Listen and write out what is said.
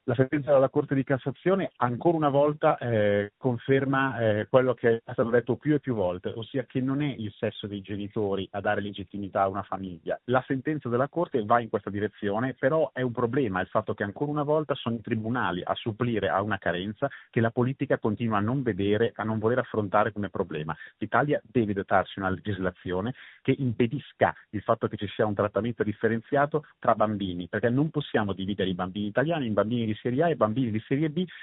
La sentenza della Corte di Cassazione ancora una volta conferma quello che è stato detto più e più volte, ossia che non è il sesso dei genitori a dare legittimità a una famiglia. La sentenza della Corte va in questa direzione, però è un problema il fatto che ancora una volta sono i tribunali a supplire a una carenza che la politica continua a non vedere, a non voler affrontare come problema. L'Italia deve dotarsi una legislazione che impedisca il fatto che ci sia un trattamento differenziato tra bambini, perché non possiamo dividere i bambini italiani in bambini di serie A e bambini di serie B